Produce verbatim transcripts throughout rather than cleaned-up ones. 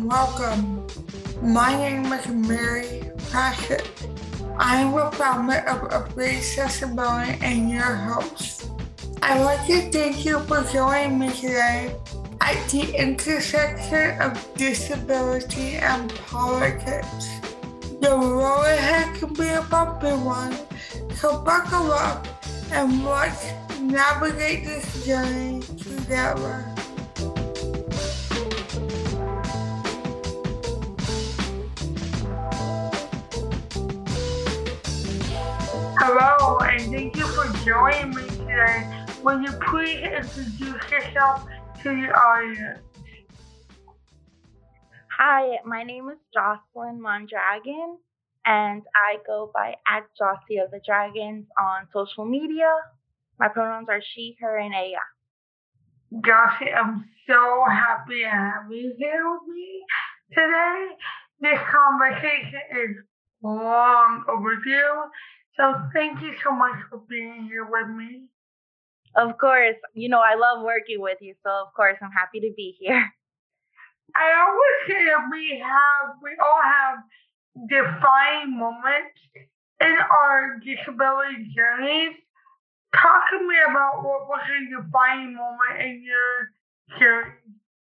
welcome. My name is Mary Pratchett. I am a founder of Upgrade Accessibility and your host. I'd like to thank you for joining me today at the intersection of disability and politics. The road ahead can be a bumpy one, so buckle up and let's navigate this journey together. Hello, and thank you for joining me today. Will you please introduce yourself to the audience? Hi, my name is Jocelyn Mondragon, and I go by at Jossie of the Dragons on social media. My pronouns are she, her, and ella. Jossie, I'm so happy to have you here with me today. This conversation is long overdue, so thank you so much for being here with me. Of course, you know I love working with you, so of course I'm happy to be here. I always say that we have, we all have defining moments in our disability journeys. Talk to me about what was a defining moment in your journey.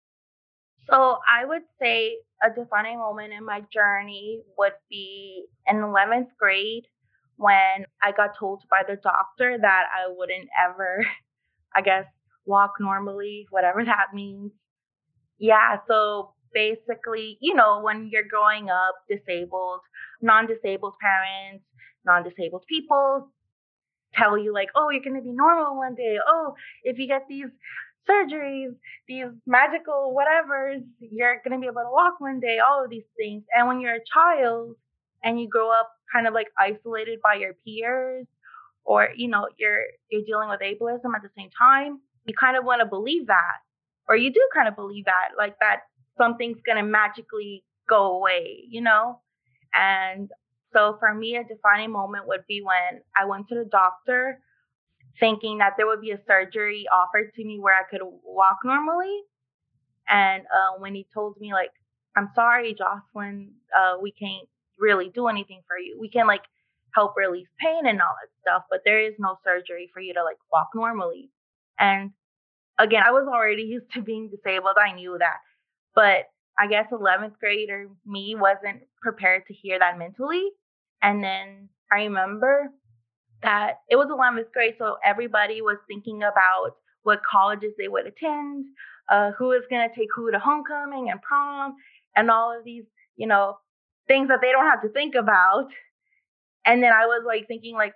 So I would say a defining moment in my journey would be in eleventh grade when I got told by the doctor that I wouldn't ever, I guess, walk normally, whatever that means. Yeah, so basically, you know, when you're growing up disabled, non disabled parents, non disabled people tell you, like, oh, you're going to be normal one day. Oh, if you get these surgeries, these magical whatevers, you're going to be able to walk one day, all of these things. And when you're a child and you grow up kind of like isolated by your peers, or, you know, you're you're dealing with ableism at the same time, you kind of want to believe that, or you do kind of believe that, like that something's going to magically go away, you know? And so for me, a defining moment would be when I went to the doctor thinking that there would be a surgery offered to me where I could walk normally. And uh, when he told me, like, I'm sorry, Jocelyn, uh, we can't really do anything for you. We can, like, help release pain and all that stuff, but there is no surgery for you to, like, walk normally. And again, I was already used to being disabled. I knew that. But I guess eleventh grader me wasn't prepared to hear that mentally. And then I remember that it was eleventh grade, so everybody was thinking about what colleges they would attend, uh, who is going to take who to homecoming and prom, and all of these, you know, things that they don't have to think about. And then I was like thinking, like,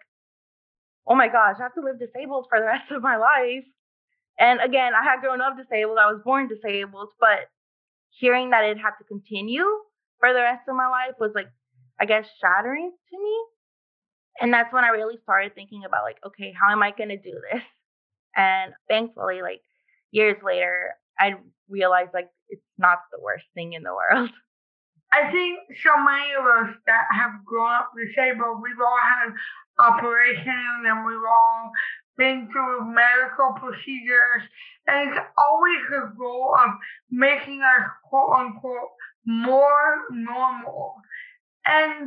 oh my gosh, I have to live disabled for the rest of my life. And again, I had grown up disabled. I was born disabled, but hearing that it had to continue for the rest of my life was like, I guess, shattering to me. And that's when I really started thinking about, like, okay, how am I going to do this? And thankfully, like, years later, I realized, like, it's not the worst thing in the world. I think so many of us that have grown up disabled, we've all had operations and we've all been through medical procedures, and it's always the goal of making us quote unquote more normal. And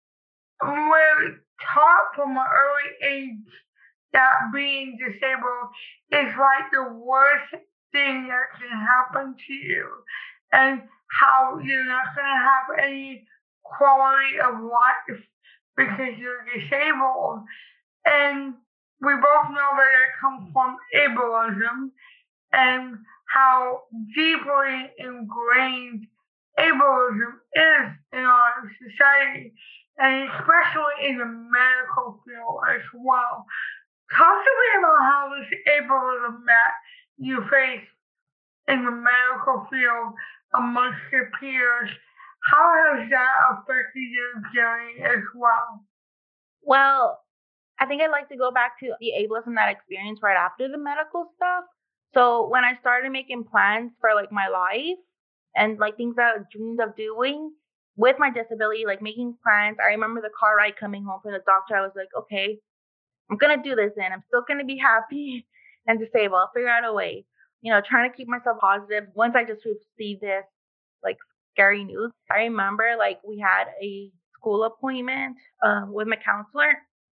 we're taught from an early age that being disabled is like the worst thing that can happen to you, and how you're not going to have any quality of life because you're disabled. And we both know that it comes from ableism and how deeply ingrained ableism is in our society, and especially in the medical field as well. Talk to me about how this ableism that you face in the medical field amongst your peers, how has that affected your journey as well? Well, I think I'd like to go back to the ableism that I experienced right after the medical stuff. So when I started making plans for like my life and like things that I dreamed of doing with my disability, like making plans, I remember the car ride coming home from the doctor. I was like, okay, I'm gonna do this, and I'm still gonna be happy and disabled. I'll figure out a way. You know, trying to keep myself positive. Once I just received this like scary news. I remember like we had a school appointment uh, with my counselor,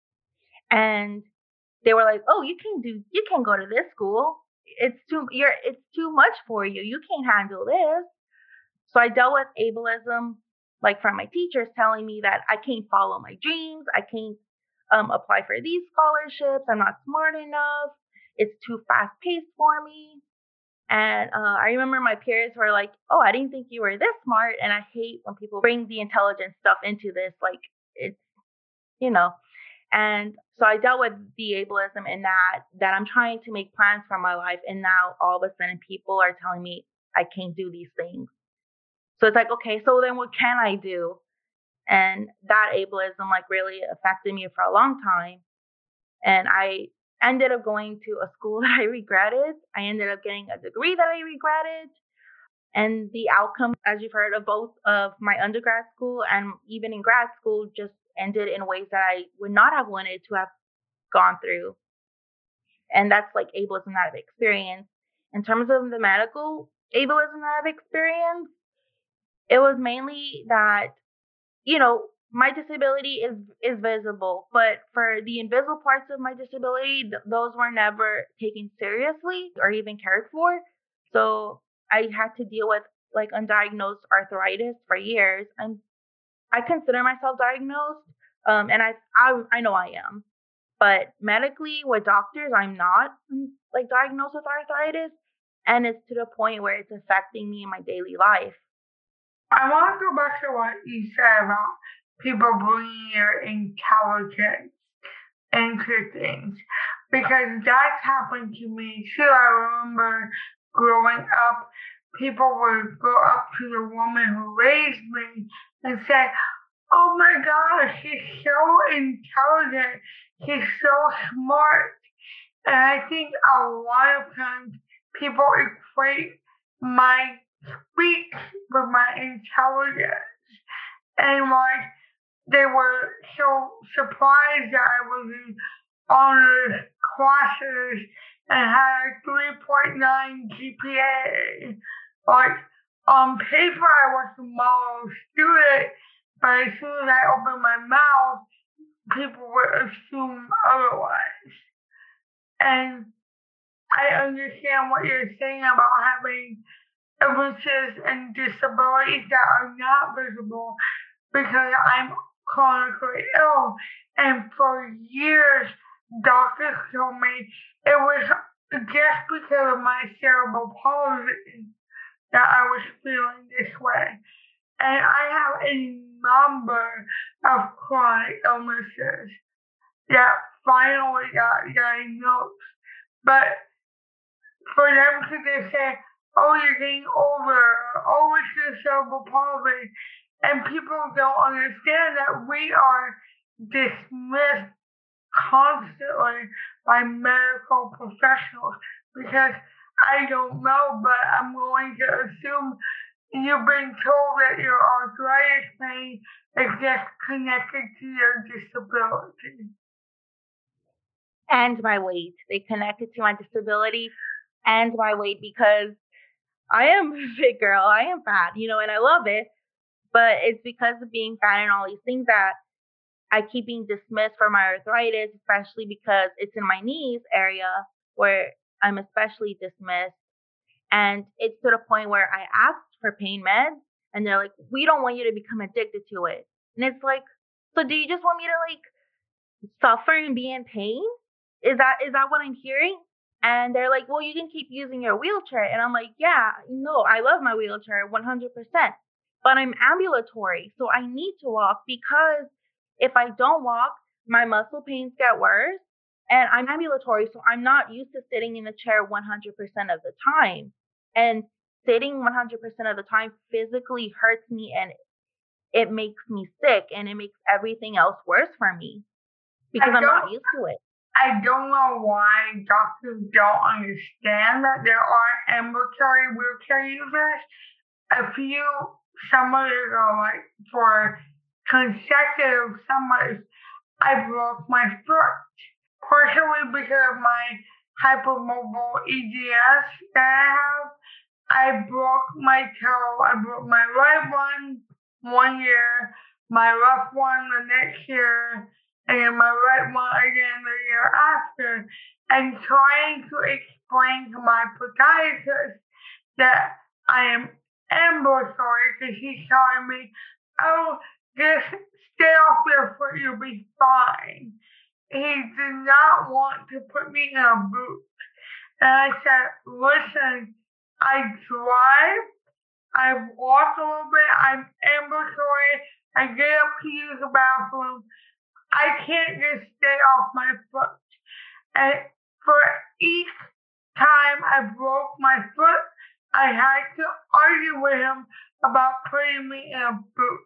and they were like, "Oh, you can do, you can go to this school. It's too, you're, it's too much for you. You can't handle this." So I dealt with ableism, like from my teachers telling me that I can't follow my dreams, I can't um, apply for these scholarships, I'm not smart enough, it's too fast paced for me. And uh, I remember my peers were like, "Oh, I didn't think you were this smart." And I hate when people bring the intelligence stuff into this. Like, it's, you know. And so I dealt with the ableism in that, that I'm trying to make plans for my life. And now all of a sudden people are telling me I can't do these things. So it's like, okay, so then what can I do? And that ableism like really affected me for a long time. And I ended up going to a school that I regretted. I ended up getting a degree that I regretted. And the outcome, as you've heard, of both of my undergrad school and even in grad school just ended in ways that I would not have wanted to have gone through. And that's like ableism that I've experienced. In terms of the medical ableism that I've experienced, it was mainly that, you know, my disability is is visible, but for the invisible parts of my disability, th- those were never taken seriously or even cared for. So I had to deal with like undiagnosed arthritis for years, and I consider myself diagnosed, um, and I, I I know I am, but medically with doctors, I'm not mm, like diagnosed with arthritis, and it's to the point where it's affecting me in my daily life. I want to go back to what you said about people bringing your intelligence into things because that's happened to me too. I remember growing up, people would go up to the woman who raised me and say, "Oh my gosh, he's so intelligent, he's so smart." And I think a lot of times people equate my speech with my intelligence. And like they were so surprised that I was in honors classes and had a three point nine G P A. Like on paper, I was a model student, but as soon as I opened my mouth, people would assume otherwise. And I understand what you're saying about having illnesses and disabilities that are not visible because I'm chronically ill. And for years, doctors told me it was just because of my cerebral palsy that I was feeling this way. And I have a number of chronic illnesses that finally got diagnosed. But for them to just say, "Oh, you're getting older," "Oh, it's your cerebral palsy," and people don't understand that we are dismissed constantly by medical professionals because I don't know, but I'm going to assume you've been told that your arthritis pain is just connected to your disability. And my weight. They connected to my disability and my weight because I am a big girl. I am fat, you know, and I love it. But it's because of being fat and all these things that I keep being dismissed for my arthritis, especially because it's in my knees area where I'm especially dismissed. And it's to the point where I asked for pain meds and they're like, "We don't want you to become addicted to it." And it's like, so do you just want me to like suffer and be in pain? Is that is that what I'm hearing? And they're like, "Well, you can keep using your wheelchair." And I'm like, "Yeah, no, I love my wheelchair one hundred percent. But I'm ambulatory, so I need to walk because if I don't walk, my muscle pains get worse. And I'm ambulatory, so I'm not used to sitting in the chair one hundred percent of the time. And sitting one hundred percent of the time physically hurts me and it makes me sick and it makes everything else worse for me because I'm not used to it." I don't know why doctors don't understand that there are ambulatory wheelchair users. A few summers ago, like for consecutive summers, I broke my foot, partially because of my hypermobile E D S that I have, I broke my toe. I broke my right one one year, my left one the next year, and my right one again the year after. And trying to explain to my podiatrist that I am ambulatory because he's telling me, oh, just stay off your foot, you'll be fine. He did not want to put me in a boot. And I said, listen, I drive, I walk a little bit, I'm ambulatory, I get up to use the bathroom. I can't just stay off my foot. And for each time I broke my foot, I had to argue with him about putting me in a boot.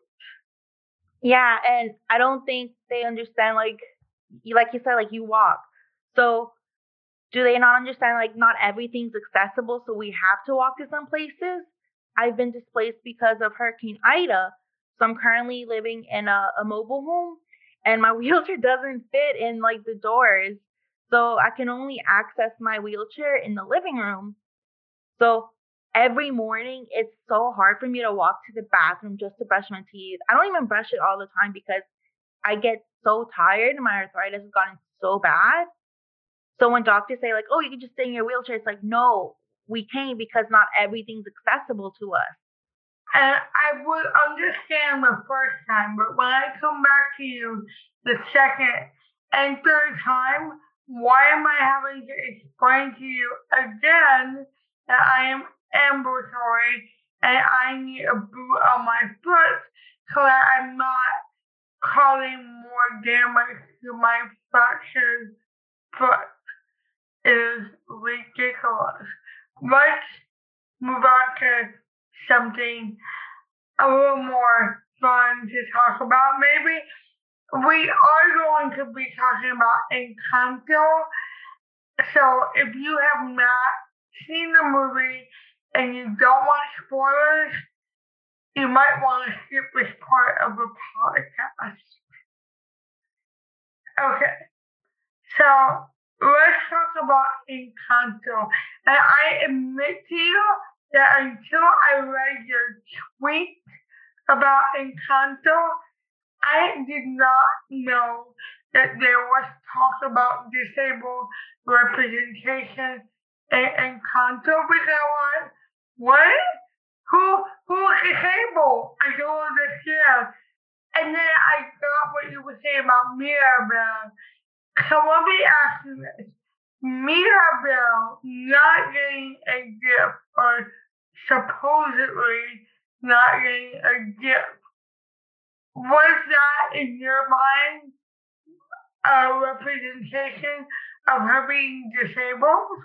Yeah, and I don't think they understand, like, you, like you said, like you walk. So do they not understand, like, not everything's accessible, so we have to walk to some places? I've been displaced because of Hurricane Ida. So I'm currently living in a, a mobile home, and my wheelchair doesn't fit in, like, the doors. So I can only access my wheelchair in the living room. So every morning, it's so hard for me to walk to the bathroom just to brush my teeth. I don't even brush it all the time because I get so tired. My arthritis has gotten so bad. So when doctors say, like, oh, you can just stay in your wheelchair, it's like, no, we can't because not everything's accessible to us. And I would understand the first time, but when I come back to you the second and third time, why am I having to explain to you again that I am ambulatory and I need a boot on my foot so that I'm not causing more damage to my fractured foot? It is ridiculous. Let's move on to something a little more fun to talk about, maybe. We are going to be talking about Encanto. So if you have not seen the movie and you don't want spoilers, you might want to skip this part of the podcast. Okay, so let's talk about Encanto. And I admit to you that until I read your tweet about Encanto, I did not know that there was talk about disabled representation in Encanto because I was, what? Who who is disabled? I don't understand. And then I got what you were saying about Mirabel. So let me ask you this. Mirabel not getting a gift, or supposedly not getting a gift, was that, in your mind, a representation of her being disabled?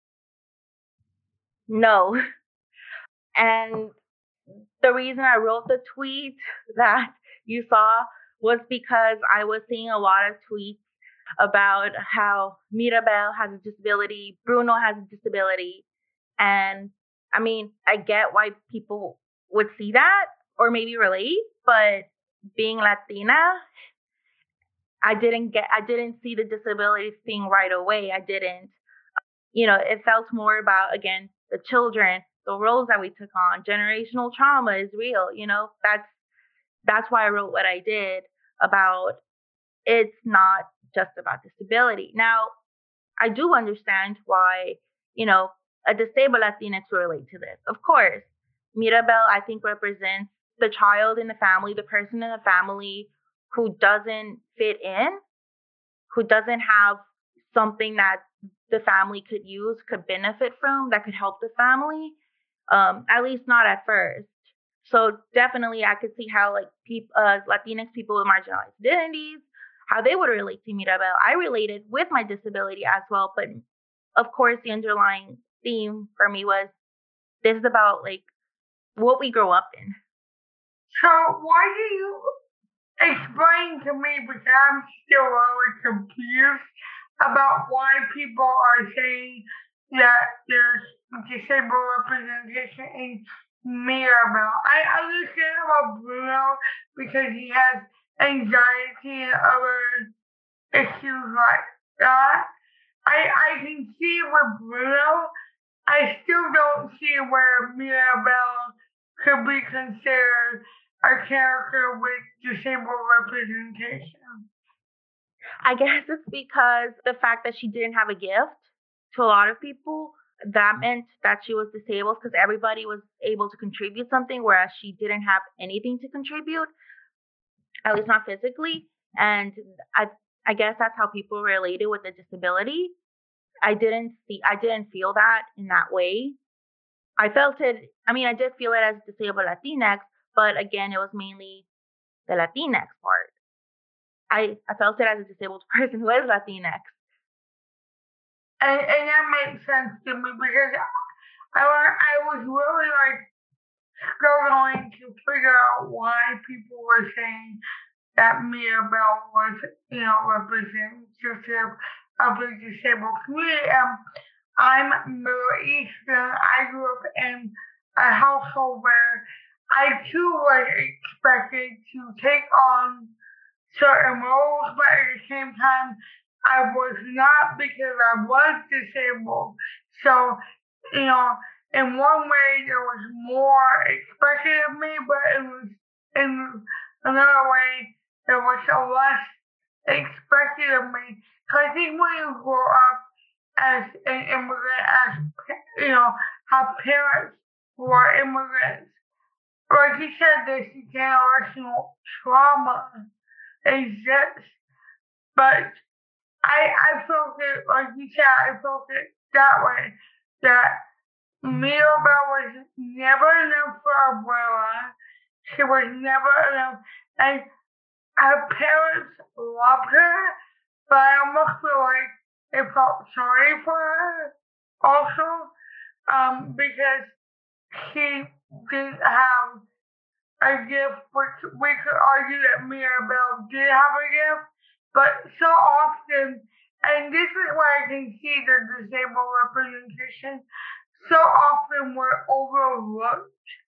No. And the reason I wrote the tweet that you saw was because I was seeing a lot of tweets about how Mirabel has a disability, Bruno has a disability. And I mean, I get why people would see that or maybe relate, but being Latina, I didn't get, I didn't see the disability thing right away. I didn't. You know, it felt more about, again, the children, the roles that we took on. Generational trauma is real. You know, that's that's why I wrote what I did about it's not just about disability. Now, I do understand why, you know, a disabled Latinx will relate to this. Of course, Mirabel, I think, represents the child in the family, the person in the family who doesn't fit in, who doesn't have something that the family could use, could benefit from, that could help the family, um, at least not at first. So definitely, I could see how, like, people, uh, Latinx people with marginalized identities, how they would relate to Mirabel. I related with my disability as well, but of course, the underlying theme for me was this is about, like, what we grow up in. So why do you explain to me, because I'm still really confused about why people are saying that there's disabled representation in Mirabel. I understand about Bruno because he has anxiety and other issues like that. I I can see with Bruno, I still don't see where Mirabelle could be considered a character with disabled representation. I guess it's because the fact that she didn't have a gift to a lot of people, that meant that she was disabled because everybody was able to contribute something, whereas she didn't have anything to contribute, at least not physically. And I, I guess that's how people related with the disability. I didn't see, I didn't feel that in that way. I felt it. I mean, I did feel it as disabled Latinx, but again, it was mainly the Latinx part. I, I felt it as a disabled person who is Latinx. And, and that makes sense to me because I, I was really like struggling to figure out why people were saying that Mirabelle was, you know, representative of the disabled community. Um, I'm Middle Eastern. I grew up in a household where I too was expected to take on certain roles, but at the same time, I was not because I was disabled. So, you know, in one way, there was more expected of me, but it was in another way, there was a less expected of me. So I think when you grow up as an immigrant, as you know, have parents who are immigrants, like you said, there's generational trauma exists. But I I felt it like you said, I felt it that way. That Mirabelle was never enough for Abuela. She was never enough, and her parents loved her, but I almost feel like they felt sorry for her also, um, because she didn't have a gift, which we could argue that Mirabelle did have a gift, but so often, and this is where I can see the disabled representation, so often we're overlooked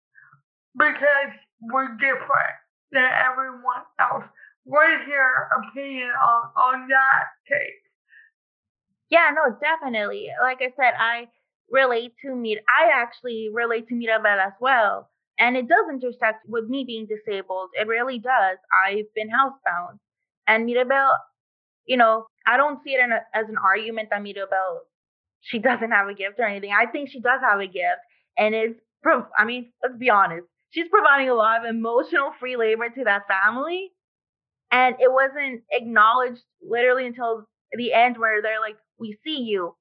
because we're different than everyone else. What is your opinion on, on that take? Yeah, no, definitely. Like I said, I relate to Mir. I actually relate to Mirabelle as well, and it does intersect with me being disabled. It really does. I've been housebound, and Mirabelle, you know, I don't see it in a, as an argument that Mirabelle she doesn't have a gift or anything. I think she does have a gift, and it's. I mean, let's be honest. She's providing a lot of emotional free labor to that family, and it wasn't acknowledged literally until the end where they're like, "We see you,"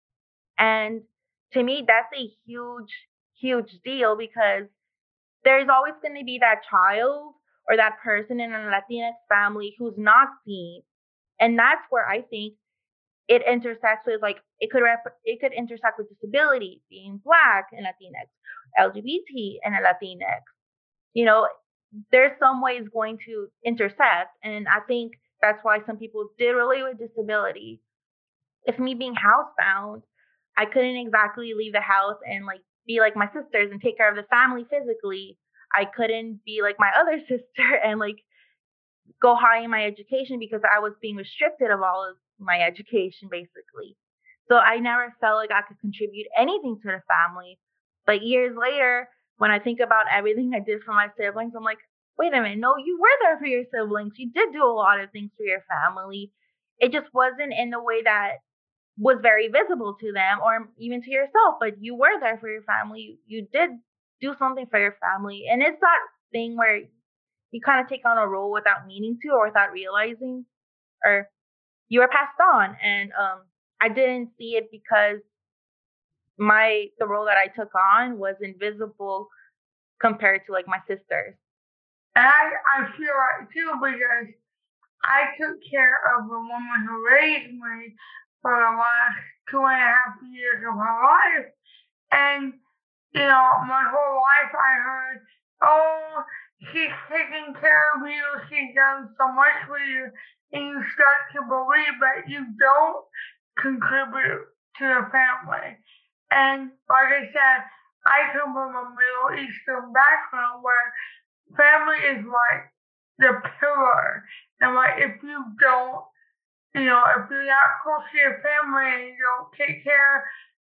and to me, that's a huge, huge deal because there's always going to be that child or that person in a Latinx family who's not seen, and that's where I think it intersects with like it could rep- it could intersect with disability, being black and Latinx, L G B T and a Latinx. You know, there's some ways going to intersect, and I think that's why some people did relate with disability. If me being housebound, I couldn't exactly leave the house and like be like my sisters and take care of the family physically. I couldn't be like my other sister and like go high in my education because I was being restricted of all of my education basically. So I never felt like I could contribute anything to the family. But years later, when I think about everything I did for my siblings, I'm like, wait a minute, no, you were there for your siblings. You did do a lot of things for your family. It just wasn't in the way that was very visible to them or even to yourself, but you were there for your family. You did do something for your family. And it's that thing where you kind of take on a role without meaning to or without realizing, or you were passed on. And um, I didn't see it because my the role that I took on was invisible compared to like my sisters. And I, I feel like too because I took care of the woman who raised me for the last two and a half years of her life. And, you know, my whole life I heard, oh, she's taking care of you, she's done so much for you. And you start to believe that you don't contribute to the family. And like I said, I come from a Middle Eastern background where family is like the pillar. And like if you don't, you know, if you're not close to your family and you don't take care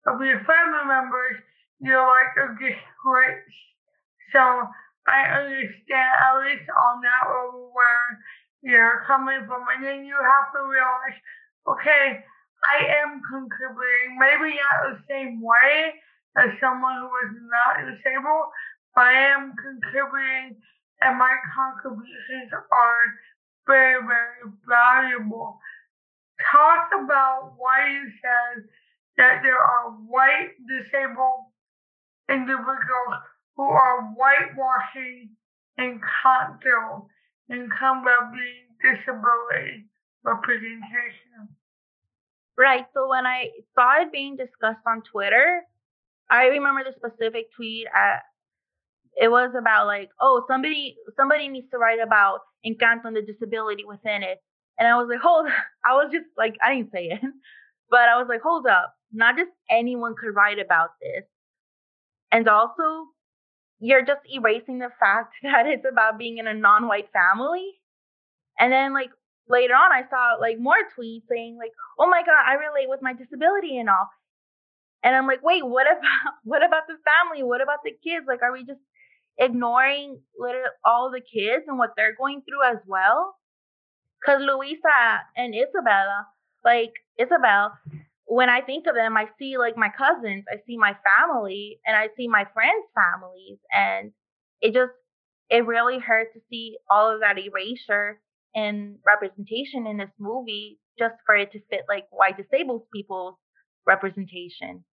of your family members, you're like a disgrace. So I understand at least on that level where you're coming from, and then you have to realize, okay, I am contributing, maybe not the same way as someone who is not disabled, but I am contributing, and my contributions are very, very valuable. Talk about why you said that there are white disabled individuals who are whitewashing Encanto in combating disability representation. Right. So when I saw it being discussed on Twitter, I remember the specific tweet. At, it was about like, oh, somebody somebody needs to write about Encanto and the disability within it. And I was like, hold. I was just like, I didn't say it, but I was like, hold up. Not just anyone could write about this. And also, you're just erasing the fact that it's about being in a non-white family. And then like later on, I saw like more tweets saying like, "Oh my god, I relate with my disability and all." And I'm like, "Wait, what about what about the family? What about the kids? Like, are we just ignoring literally all the kids and what they're going through as well?" Because Luisa and Isabella, like Isabel, when I think of them, I see like my cousins, I see my family, and I see my friends' families, and it just it really hurt to see all of that erasure and representation in this movie just for it to fit like white disabled people's representation.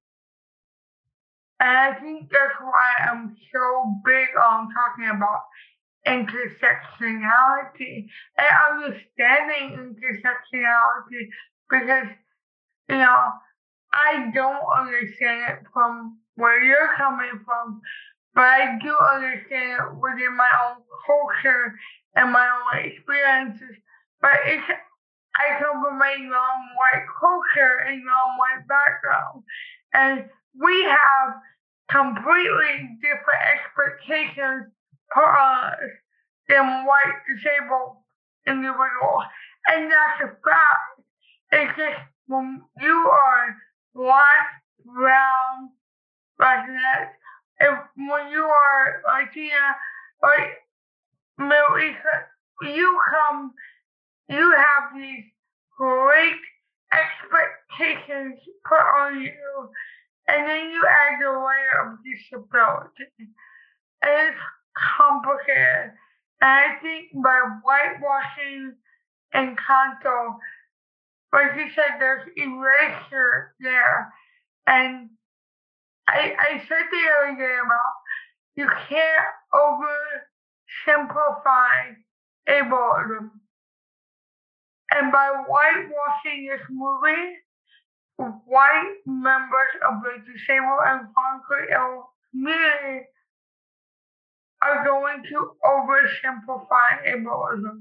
And I think that's why I'm so big on talking about intersectionality and understanding intersectionality because, you know, I don't understand it from where you're coming from, but I do understand it within my own culture and my own experiences. But it's I come from a non-white culture and non-white background, and we have completely different expectations for us than white disabled individuals, and that's a fact. It's just when you are black, brown, Latinx, and when you are Latina, like Middle Eastern, you come, you have these great expectations put on you, and then you add the layer of disability. And it's complicated. And I think by whitewashing Encanto, like you said, there's erasure there. And I, I said the other day about you can't oversimplify ableism. And by whitewashing this movie, white members of the disabled and chronically ill community are going to oversimplify ableism.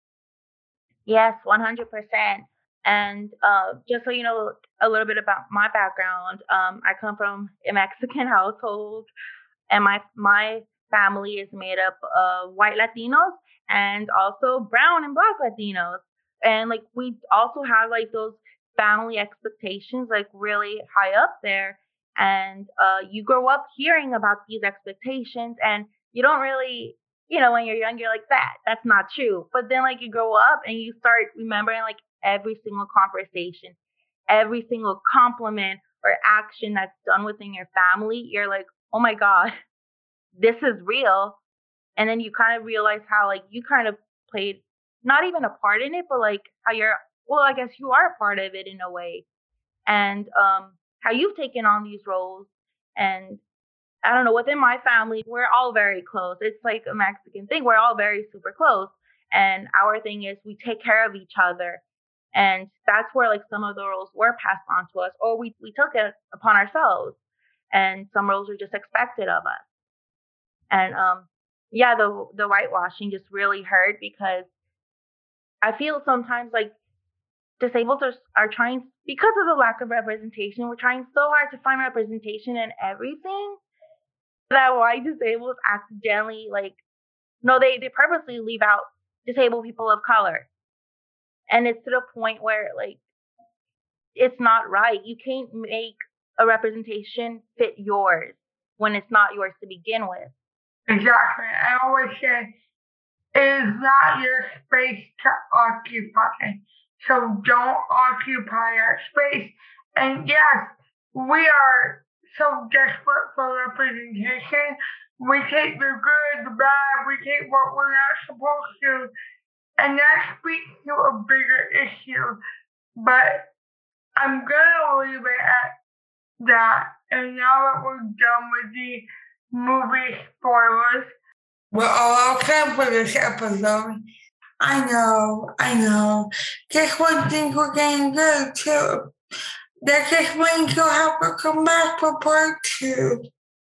Yes, one hundred percent. And uh, just so you know a little bit about my background, um, I come from a Mexican household, and my my family is made up of white Latinos and also brown and black Latinos. And like we also have like those family expectations like really high up there. And uh, you grow up hearing about these expectations, and you don't really, you know, when you're young, you're like that. That's not true. But then like you grow up and you start remembering like every single conversation, every single compliment or action that's done within your family. You're like, oh my god, this is real. And then you kind of realize how like you kind of played not even a part in it, but like how you're, well, I guess you are a part of it in a way. And um how you've taken on these roles. And I don't know, within my family, we're all very close. It's like a Mexican thing. We're all very super close. And our thing is we take care of each other. And that's where like some of the roles were passed on to us, or we, we took it upon ourselves. And some roles were just expected of us. And um, yeah, the the whitewashing just really hurt because I feel sometimes like disabled are, are trying, because of the lack of representation, we're trying so hard to find representation in everything that white disabled accidentally like no, they they purposely leave out disabled people of color, and it's to the point where like it's not right. You can't make a representation fit yours when it's not yours to begin with. Exactly. I always say it is not your space to occupy. So don't occupy our space. And yes, we are so desperate for representation. We take the good, the bad, we take what we're not supposed to, and that speaks to a bigger issue. But I'm gonna leave it at that. And now that we're done with the movie spoilers, we're all out for this episode. I know, I know. Just one thing we're getting good too. That just means you'll have to come back for part two.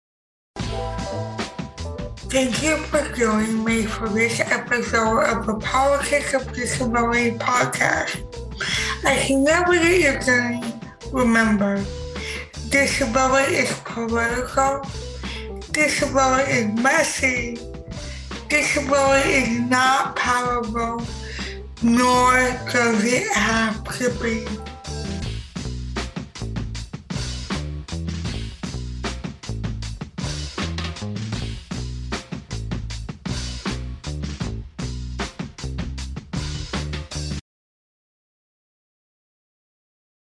Thank you for joining me for this episode of the Politics of Disability podcast. As you navigate your journey, remember, disability is political, disability is messy, disability is not powerful, nor does it have to be.